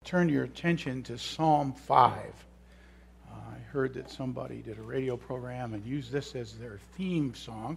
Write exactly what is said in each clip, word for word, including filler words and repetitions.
turn your attention to Psalm five. Uh, I heard that somebody did a radio program and used this as their theme song.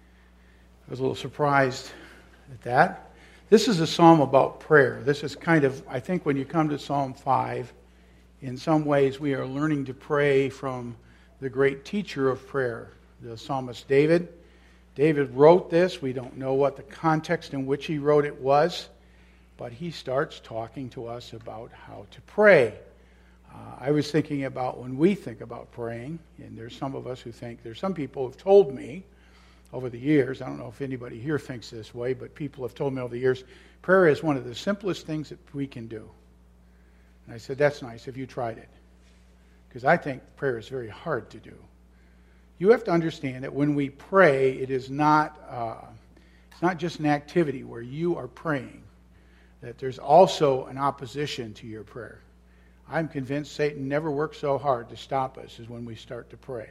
I was a little surprised at that. This is a psalm about prayer. This is kind of, I think when you come to Psalm five, in some ways we are learning to pray from the great teacher of prayer, the psalmist David. David wrote this. We don't know what the context in which he wrote it was, but he starts talking to us about how to pray. Uh, I was thinking about when we think about praying, and there's some of us who think, there's some people who've told me over the years, I don't know if anybody here thinks this way, but people have told me over the years, prayer is one of the simplest things that we can do. And I said, that's nice if you tried it. Because I think prayer is very hard to do. You have to understand that when we pray, it is not, uh, it's not just an activity where you are praying. That there's also an opposition to your prayer. I'm convinced Satan never works so hard to stop us as when we start to pray.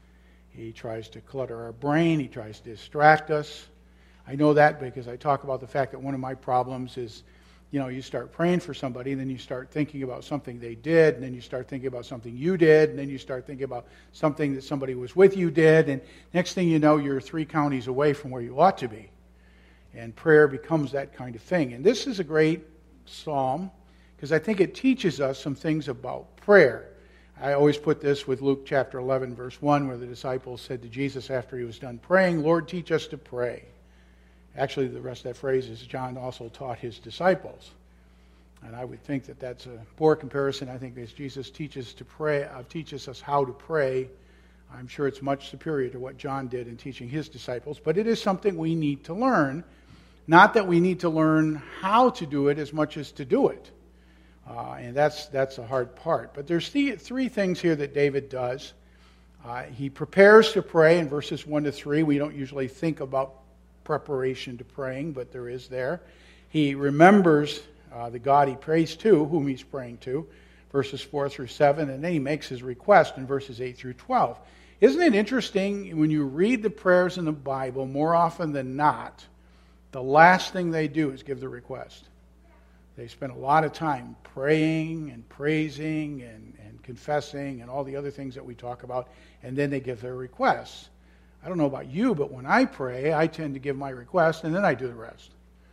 He tries to clutter our brain. He tries to distract us. I know that because I talk about the fact that one of my problems is, you know, you start praying for somebody, and then you start thinking about something they did, and then you start thinking about something you did, and then you start thinking about something that somebody was with you did, and next thing you know, you're three counties away from where you ought to be. And prayer becomes that kind of thing. And this is a great psalm because I think it teaches us some things about prayer. I always put this with Luke chapter eleven, verse one, where the disciples said to Jesus after he was done praying, Lord, teach us to pray. Actually, the rest of that phrase is John also taught his disciples. And I would think that that's a poor comparison. I think as Jesus teaches to pray, uh, teaches us how to pray, I'm sure it's much superior to what John did in teaching his disciples. But it is something we need to learn. Not that we need to learn how to do it as much as to do it. Uh, and that's that's a hard part. But there's th- three things here that David does. Uh, he prepares to pray in verses one to three. We don't usually think about preparation to praying, but there is there. He remembers uh, the God he prays to, whom he's praying to, verses four through seven. And then he makes his request in verses eight through twelve. Isn't it interesting when you read the prayers in the Bible, more often than not, the last thing they do is give the request. They spend a lot of time praying and praising and, and confessing and all the other things that we talk about, and then they give their requests. I don't know about you, but when I pray, I tend to give my request, and then I do the rest.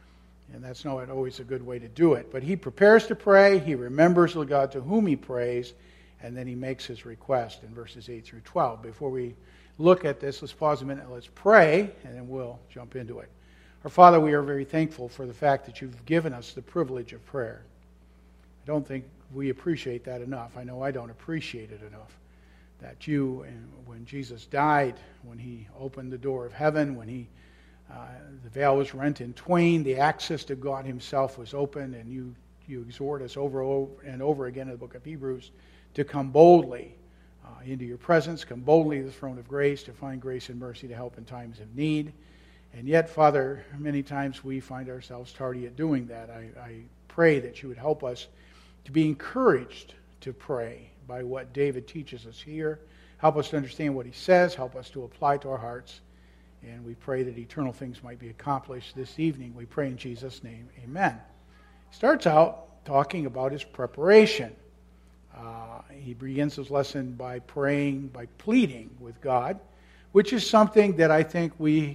And that's not always a good way to do it. But he prepares to pray, he remembers the God to whom he prays, and then he makes his request in verses eight through twelve. Before we look at this, let's pause a minute and let's pray, and then we'll jump into it. Our Father, we are very thankful for the fact that you've given us the privilege of prayer. I don't think we appreciate that enough. I know I don't appreciate it enough. That you, when Jesus died, when he opened the door of heaven, when he, uh, the veil was rent in twain, the access to God himself was open, and you, you exhort us over and over again in the book of Hebrews to come boldly uh, into your presence, come boldly to the throne of grace, to find grace and mercy to help in times of need. And yet, Father, many times we find ourselves tardy at doing that. I, I pray that you would help us to be encouraged to pray by what David teaches us here. Help us to understand what he says. Help us to apply to our hearts. And we pray that eternal things might be accomplished this evening. We pray in Jesus' name. Amen. He starts out talking about his preparation. Uh, he begins his lesson by praying, by pleading with God, which is something that I think we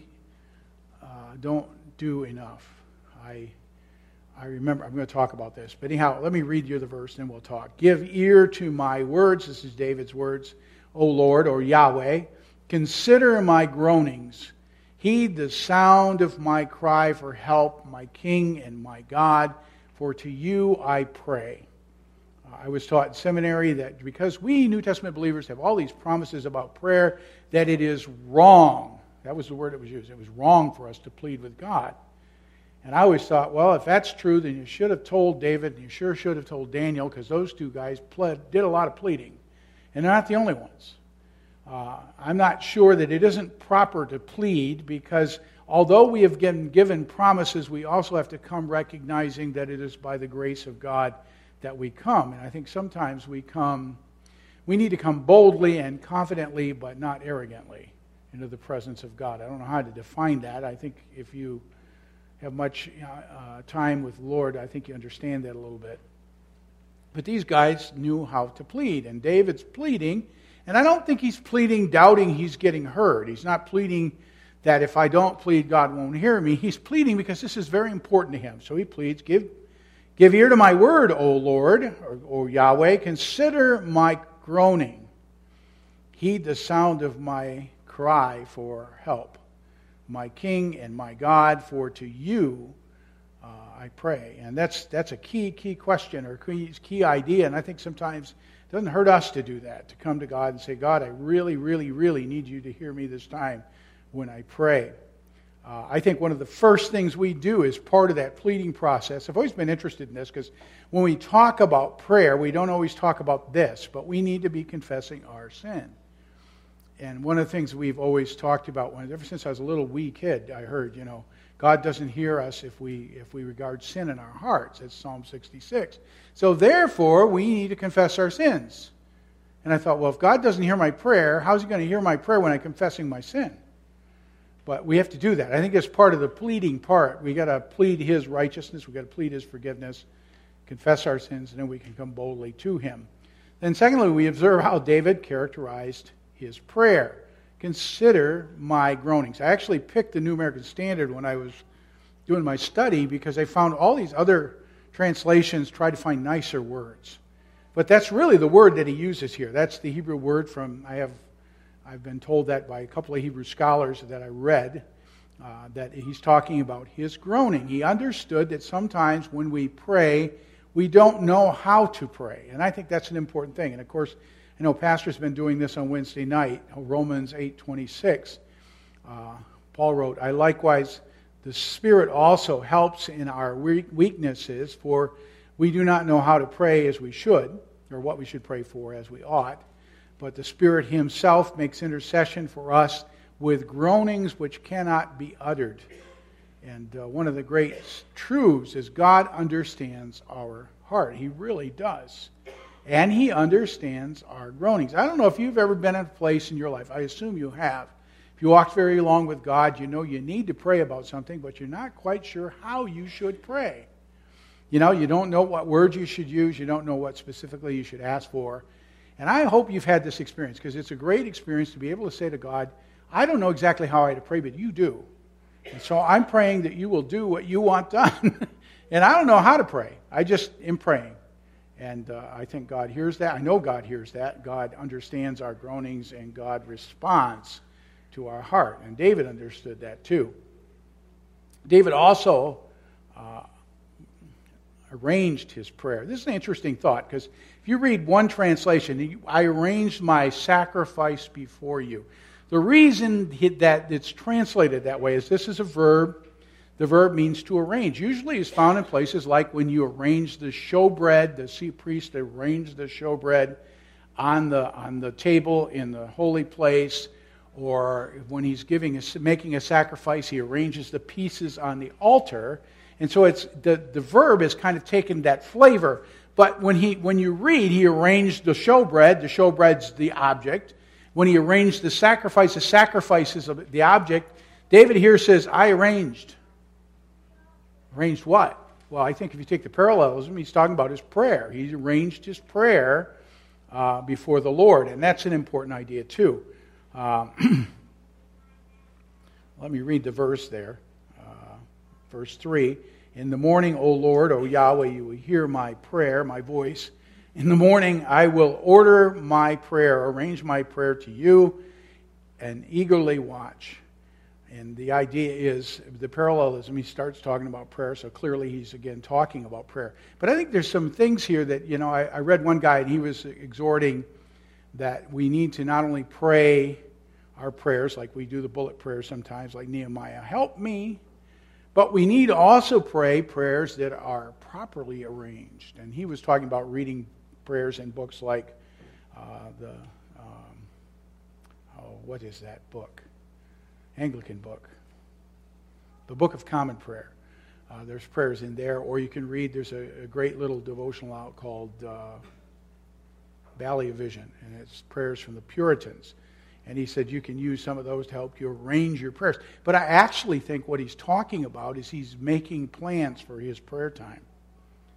Uh, don't do enough. I I remember, I'm going to talk about this. But anyhow, let me read you the verse and then we'll talk. Give ear to my words. This is David's words. O Lord, or Yahweh, consider my groanings. Heed the sound of my cry for help, my King and my God. For to you I pray. Uh, I was taught in seminary that because we New Testament believers have all these promises about prayer, that it is wrong. That was the word that was used. It was wrong for us to plead with God. And I always thought, well, if that's true, then you should have told David, and you sure should have told Daniel, because those two guys pled, did a lot of pleading. And they're not the only ones. Uh, I'm not sure that it isn't proper to plead, because although we have been given promises, we also have to come recognizing that it is by the grace of God that we come. And I think sometimes we come, we need to come boldly and confidently, but not arrogantly, into the presence of God. I don't know how to define that. I think if you have much uh, time with the Lord, I think you understand that a little bit. But these guys knew how to plead, and David's pleading, and I don't think he's pleading doubting he's getting heard. He's not pleading that if I don't plead, God won't hear me. He's pleading because this is very important to him. So he pleads, give, give ear to my word, O Lord, or, or Yahweh, consider my groaning. Heed the sound of my cry for help. My King and my God, for to you uh, I pray. And that's that's a key, key question or key, key idea. And I think sometimes it doesn't hurt us to do that, to come to God and say, God, I really, really, really need you to hear me this time when I pray. Uh, I think one of the first things we do is part of that pleading process. I've always been interested in this because when we talk about prayer, we don't always talk about this, but we need to be confessing our sin. And one of the things we've always talked about, when ever since I was a little wee kid, I heard, you know, God doesn't hear us if we if we regard sin in our hearts. It's Psalm sixty-six. So therefore, we need to confess our sins. And I thought, well, if God doesn't hear my prayer, how's he going to hear my prayer when I'm confessing my sin? But we have to do that. I think it's part of the pleading part. We got to plead his righteousness. We got to plead his forgiveness, confess our sins, and then we can come boldly to him. Then secondly, we observe how David characterized his prayer. Consider my groanings. I actually picked the New American Standard when I was doing my study because I found all these other translations try to find nicer words. But that's really the word that he uses here. That's the Hebrew word from, I have, I've been told that by a couple of Hebrew scholars that I read, uh, that he's talking about his groaning. He understood that sometimes when we pray, we don't know how to pray. And I think that's an important thing. And of course, I know Pastor's been doing this on Wednesday night, Romans eight twenty-six. Uh, Paul wrote, I likewise, the Spirit also helps in our weaknesses, for we do not know how to pray as we should, or what we should pray for as we ought. But the Spirit himself makes intercession for us with groanings which cannot be uttered. And uh, one of the great truths is God understands our heart. He really does. And he understands our groanings. I don't know if you've ever been in a place in your life. I assume you have. If you walked very long with God, you know you need to pray about something, but you're not quite sure how you should pray. You know, you don't know what words you should use. You don't know what specifically you should ask for. And I hope you've had this experience, because it's a great experience to be able to say to God, I don't know exactly how I to pray, but you do. And so I'm praying that you will do what you want done. And I don't know how to pray. I just am praying. And uh, I think God hears that. I know God hears that. God understands our groanings, and God responds to our heart. And David understood that too. David also uh, arranged his prayer. This is an interesting thought, because if you read one translation, I arranged my sacrifice before you. The reason that it's translated that way is this is a verb. The verb means to arrange. Usually it's found in places like when you arrange the showbread, the priest arranged the showbread on the on the table in the holy place, or when he's giving a, making a sacrifice, he arranges the pieces on the altar. And so it's the, the verb is kind of taken that flavor. But when he when you read, he arranged the showbread. The showbread's the object. When he arranged the sacrifice, the sacrifice is the object. David here says, I arranged. Arranged what? Well, I think if you take the parallelism, he's talking about his prayer. He arranged his prayer uh, before the Lord, and that's an important idea too. Uh, let me read the verse there. Uh, verse three. In the morning, O Lord, O Yahweh, you will hear my prayer, my voice. In the morning, I will order my prayer, arrange my prayer to you, and eagerly watch. And the idea is, the parallelism, he starts talking about prayer, so clearly he's again talking about prayer. But I think there's some things here that, you know, I, I read one guy and he was exhorting that we need to not only pray our prayers, like we do the bullet prayers sometimes, like Nehemiah, help me, but we need to also pray prayers that are properly arranged. And he was talking about reading prayers in books like uh, the, um, oh, what is that book? Anglican book, the Book of Common Prayer. Uh, there's prayers in there, or you can read, there's a, a great little devotional out called uh, Valley of Vision, and it's prayers from the Puritans. And he said you can use some of those to help you arrange your prayers. But I actually think what he's talking about is he's making plans for his prayer time.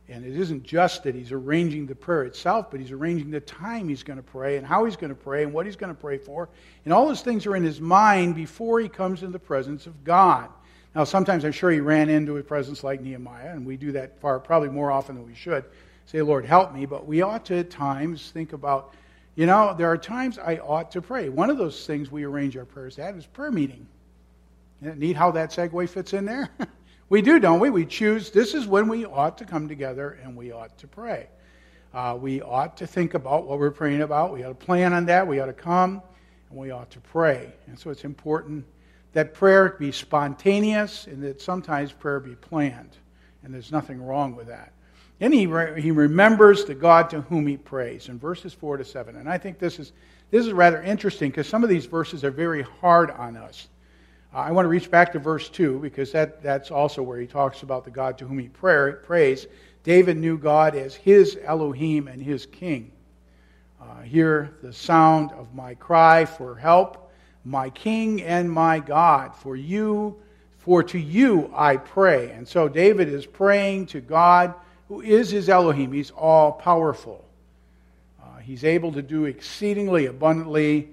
And it isn't just that he's arranging the prayer itself, but he's arranging the time he's going to pray and how he's going to pray and what he's going to pray for. And all those things are in his mind before he comes in the presence of God. Now, sometimes I'm sure he ran into a presence like Nehemiah, and we do that far, probably more often than we should. Say, Lord, help me. But we ought to at times think about, you know, there are times I ought to pray. One of those things we arrange our prayers at is prayer meeting. Isn't it neat how that segue fits in there? We do, don't we? We choose, this is when we ought to come together and we ought to pray. Uh, we ought to think about what we're praying about. We ought to plan on that. We ought to come and we ought to pray. And so it's important that prayer be spontaneous and that sometimes prayer be planned. And there's nothing wrong with that. And he, re- he remembers the God to whom he prays in verses four to seven. And I think this is, this is rather interesting because some of these verses are very hard on us. I want to reach back to verse two because that, that's also where he talks about the God to whom he pray, prays. David knew God as his Elohim and his King. Uh, hear the sound of my cry for help, my King and my God. For you, for to you I pray. And so David is praying to God who is his Elohim. He's all-powerful. Uh, he's able to do exceedingly abundantly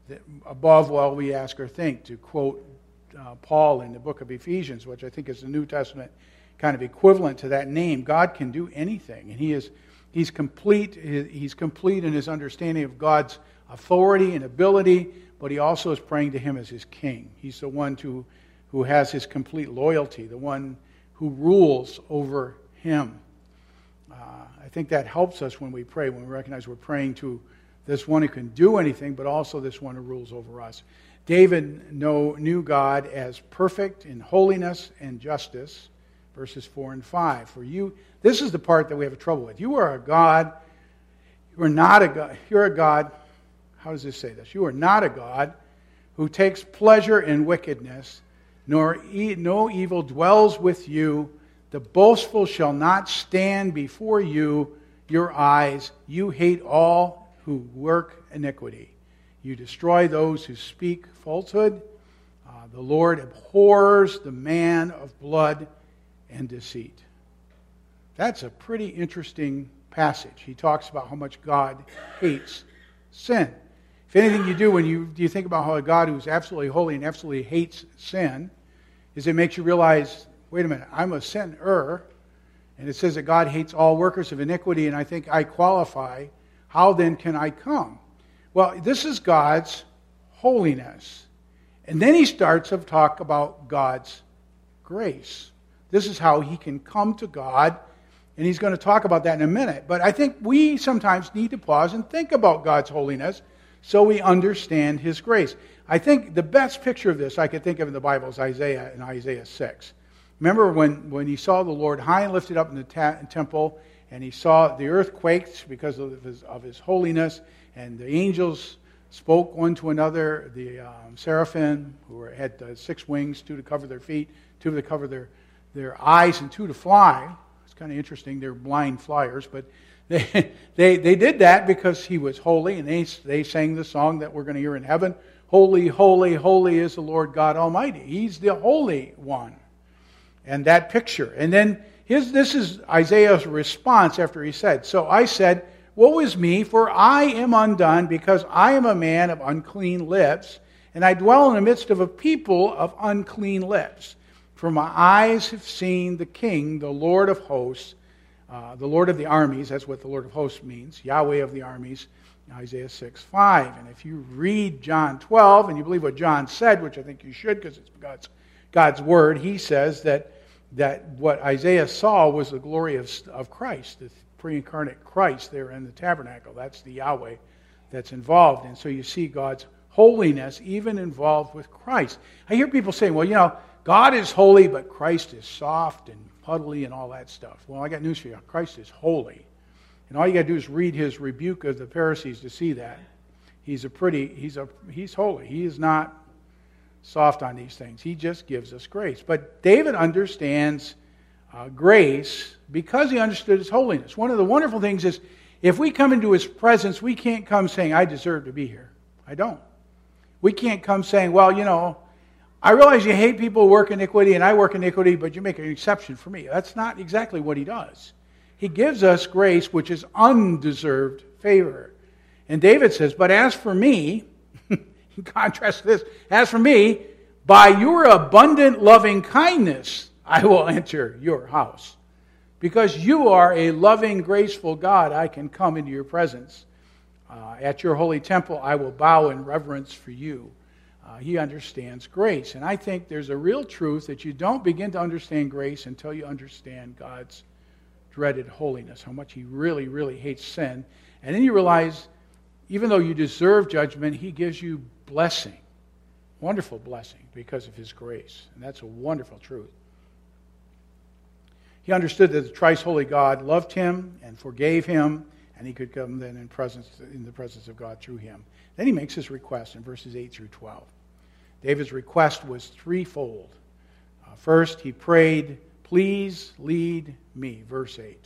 above what we ask or think, to quote Uh, Paul in the book of Ephesians, which I think is the New Testament kind of equivalent to that name. God can do anything, and He is He's complete. He's complete in His understanding of God's authority and ability, but He also is praying to Him as His King. He's the one to, who has His complete loyalty, the one who rules over Him. Uh, I think that helps us when we pray, when we recognize we're praying to this one who can do anything, but also this one who rules over us. David know, knew God as perfect in holiness and justice, verses four and five. For you, this is the part that we have trouble with. You are a God, you are not a God, you're a God, how does this say this? You are not a God who takes pleasure in wickedness, nor e- no evil dwells with you. The boastful shall not stand before you, your eyes. You hate all who work iniquity. You destroy those who speak falsehood. Uh, the Lord abhors the man of blood and deceit. That's a pretty interesting passage. He talks about how much God hates sin. If anything you do when you, you think about how a God who's absolutely holy and absolutely hates sin, is it makes you realize, wait a minute, I'm a sinner, and it says that God hates all workers of iniquity, and I think I qualify. How then can I come? Well, this is God's holiness. And then he starts to talk about God's grace. This is how he can come to God, and he's going to talk about that in a minute. But I think we sometimes need to pause and think about God's holiness so we understand his grace. I think the best picture of this I could think of in the Bible is Isaiah in Isaiah six. Remember when, when he saw the Lord high and lifted up in the ta- temple, and he saw the earth quaked because of his, of his holiness, and the angels spoke one to another, the um, seraphim, who were, had uh, six wings, two to cover their feet, two to cover their, their eyes, and two to fly. It's kind of interesting. They're blind flyers, but they, they they did that because he was holy, and they, they sang the song that we're going to hear in heaven, Holy, holy, holy is the Lord God Almighty. He's the Holy One. And that picture. And then his this is Isaiah's response after he said, So I said, Woe is me, for I am undone, because I am a man of unclean lips, and I dwell in the midst of a people of unclean lips. For my eyes have seen the King, the Lord of hosts, uh, the Lord of the armies. That's what the Lord of hosts means, Yahweh of the armies, Isaiah six five. And if you read John twelve, and you believe what John said, which I think you should because it's God's, God's word, he says that, that what Isaiah saw was the glory of, of Christ, the pre-incarnate Christ there in the tabernacle. That's the Yahweh that's involved. And so you see God's holiness even involved with Christ. I hear people saying, well, you know, God is holy, but Christ is soft and puddly and all that stuff. Well, I got news for you. Christ is holy. And all you got to do is read his rebuke of the Pharisees to see that. He's a pretty, he's a, he's holy. He is not soft on these things. He just gives us grace. But David understands uh, grace because he understood his holiness. One of the wonderful things is if we come into his presence, we can't come saying, I deserve to be here. I don't. We can't come saying, well, you know, I realize you hate people who work iniquity and I work iniquity, but you make an exception for me. That's not exactly what he does. He gives us grace which is undeserved favor. And David says, but as for me, in contrast to this, as for me, by your abundant loving kindness, I will enter your house. Because you are a loving, graceful God, I can come into your presence. Uh, at your holy temple, I will bow in reverence for you. Uh, he understands grace. And I think there's a real truth that you don't begin to understand grace until you understand God's dreaded holiness, how much he really, really hates sin. And then you realize, even though you deserve judgment, he gives you blessing, wonderful blessing, because of his grace. And that's a wonderful truth. He understood that the thrice holy God loved him and forgave him, and he could come then in presence in the presence of God through him. Then he makes his request in verses eight through twelve. David's request was threefold. Uh, first, he prayed, please lead me, verse eight.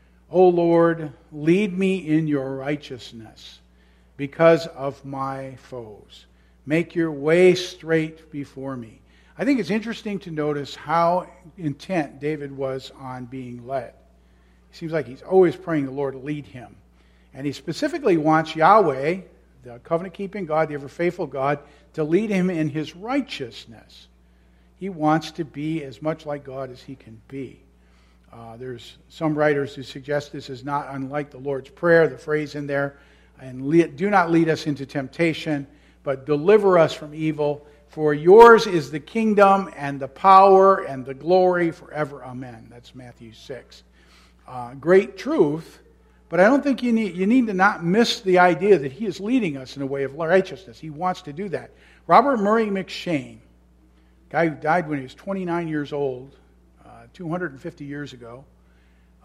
O Lord, lead me in your righteousness because of my foes. Make your way straight before me. I think it's interesting to notice how intent David was on being led. It seems like he's always praying the Lord to lead him. And he specifically wants Yahweh, the covenant-keeping God, the ever-faithful God, to lead him in his righteousness. He wants to be as much like God as he can be. Uh, there's some writers who suggest this is not unlike the Lord's Prayer, the phrase in there, and lead, do not lead us into temptation, but deliver us from evil. For yours is the kingdom and the power and the glory forever. Amen. That's Matthew six. Uh, great truth, but I don't think you need, you need to not miss the idea that he is leading us in a way of righteousness. He wants to do that. Robert Murray McCheyne, guy who died when he was twenty-nine years old, uh, two hundred fifty years ago, uh,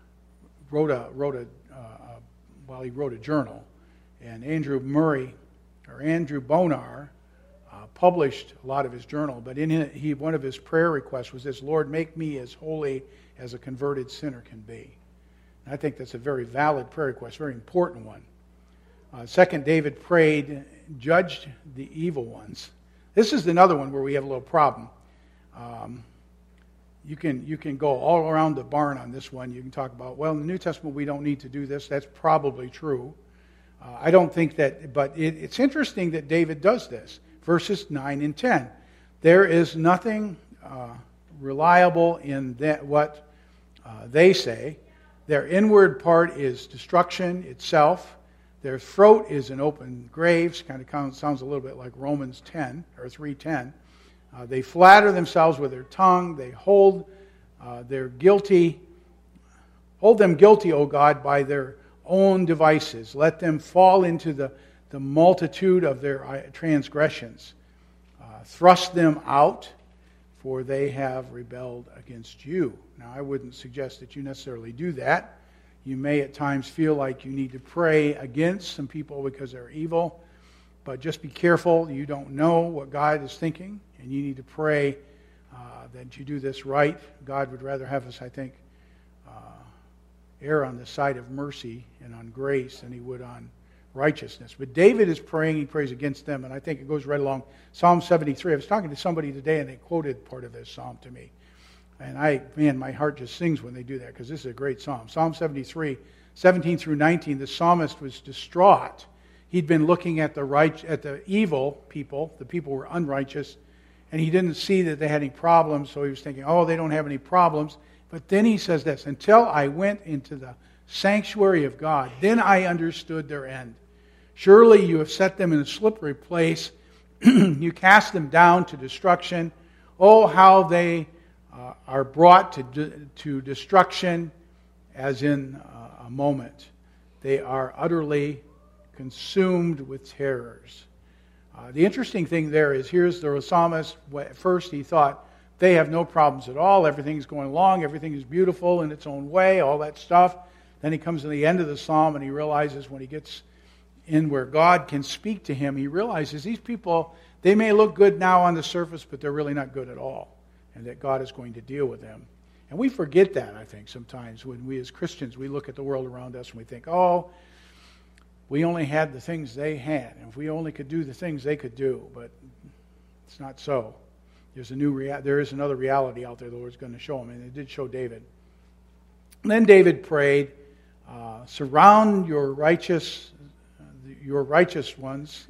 wrote a wrote a uh, while he wrote a journal, and Andrew Murray or Andrew Bonar uh, published a lot of his journal. But in it, he one of his prayer requests was this: Lord, make me as holy as a converted sinner can be. And I think that's a very valid prayer request, very important one. Uh, second, David prayed, judge the evil ones. This is another one where we have a little problem. Um, you can you can go all around the barn on this one. You can talk about, well, in the New Testament we don't need to do this. That's probably true. Uh, I don't think that, but it, it's interesting that David does this. Verses nine and ten. There is nothing uh, reliable in that what uh, they say. Their inward part is destruction itself. Their throat is an open grave. Kind of sounds a little bit like Romans ten or three ten. Uh, they flatter themselves with their tongue. They hold uh, their guilty, hold them guilty, O God, by their own devices. Let them fall into the, the multitude of their transgressions. Uh, thrust them out, for they have rebelled against you. Now, I wouldn't suggest that you necessarily do that. You may at times feel like you need to pray against some people because they're evil, but just be careful. You don't know what God is thinking, and you need to pray uh, that you do this right. God would rather have us, I think, uh, err on the side of mercy and on grace than he would on righteousness. But David is praying, he prays against them, and I think it goes right along. Psalm seventy-three, I was talking to somebody today, and they quoted part of this psalm to me. And I, man, my heart just sings when they do that, because this is a great psalm. Psalm seventy-three, seventeen through nineteen, the psalmist was distraught. He'd been looking at the right, at the evil people, the people who were unrighteous, and he didn't see that they had any problems, so he was thinking, oh, they don't have any problems. But then he says this, until I went into the sanctuary of God, then I understood their end. Surely you have set them in a slippery place. You cast them down to destruction. Oh, how they uh, are brought to, de- to destruction as in uh, a moment. They are utterly consumed with terrors. Uh, the interesting thing there is, here's the psalmist. At first he thought, they have no problems at all. Everything's going along. Everything is beautiful in its own way, all that stuff. Then he comes to the end of the psalm and he realizes when he gets in where God can speak to him, he realizes these people, they may look good now on the surface, but they're really not good at all. And that God is going to deal with them. And we forget that, I think, sometimes when we as Christians, we look at the world around us and we think, oh, we only had the things they had. And if we only could do the things they could do. But it's not so. There's a new rea- there is another reality out there the Lord's going to show him, and it did show David. Then David prayed, uh, surround your righteous, your righteous ones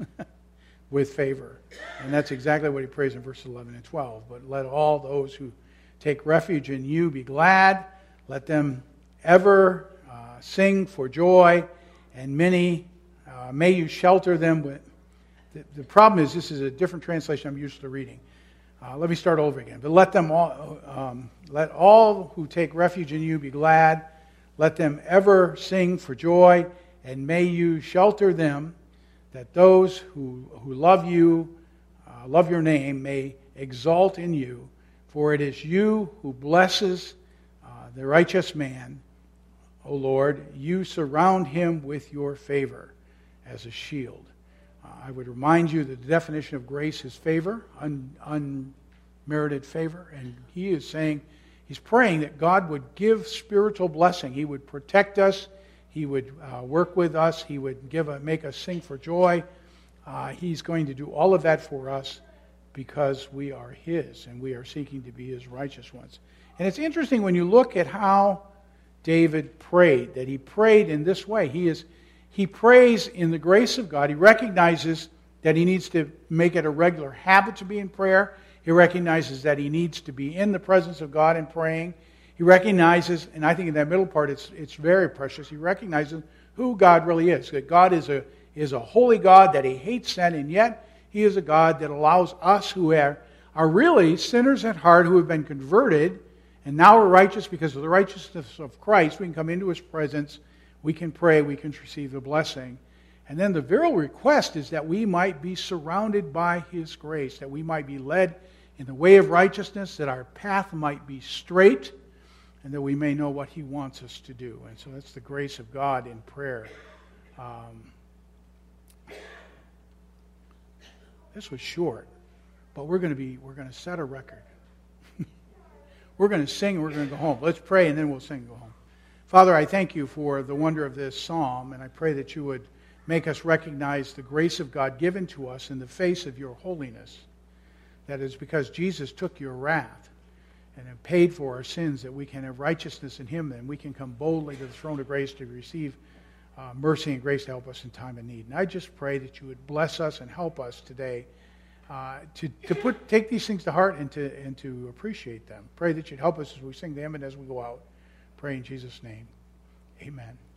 with favor. And that's exactly what he prays in verses eleven and twelve. But let all those who take refuge in you be glad. Let them ever uh, sing for joy. And many, uh, may you shelter them with... The, the problem is, this is a different translation I'm used to reading. Uh, let me start over again. But let them all, um, let all who take refuge in you be glad. Let them ever sing for joy, and may you shelter them, that those who who love you, uh, love your name, may exalt in you. For it is you who blesses uh, the righteous man, O Lord. You surround him with your favor as a shield. I would remind you that the definition of grace is favor, un, unmerited favor. And he is saying, he's praying that God would give spiritual blessing. He would protect us. He would uh, work with us. He would give a, make us sing for joy. Uh, he's going to do all of that for us because we are his and we are seeking to be his righteous ones. And it's interesting when you look at how David prayed, that he prayed in this way. He is He prays in the grace of God. He recognizes that he needs to make it a regular habit to be in prayer. He recognizes that he needs to be in the presence of God and praying. He recognizes, and I think in that middle part it's it's very precious, he recognizes who God really is. That God is a, is a holy God, that he hates sin, and yet he is a God that allows us who are, are really sinners at heart, who have been converted, and now are righteous because of the righteousness of Christ. We can come into his presence. We can pray, we can receive the blessing. And then the real request is that we might be surrounded by his grace, that we might be led in the way of righteousness, that our path might be straight, and that we may know what he wants us to do. And so that's the grace of God in prayer. Um, this was short, but we're going to be we're going to set a record. We're going to sing and we're going to go home. Let's pray and then we'll sing and go home. Father, I thank you for the wonder of this psalm, and I pray that you would make us recognize the grace of God given to us in the face of your holiness. That is because Jesus took your wrath and have paid for our sins, that we can have righteousness in him, and we can come boldly to the throne of grace to receive uh, mercy and grace to help us in time of need. And I just pray that you would bless us and help us today uh, to, to put take these things to heart and to, and to appreciate them. Pray that you'd help us as we sing them and as we go out. Pray in Jesus' name. Amen.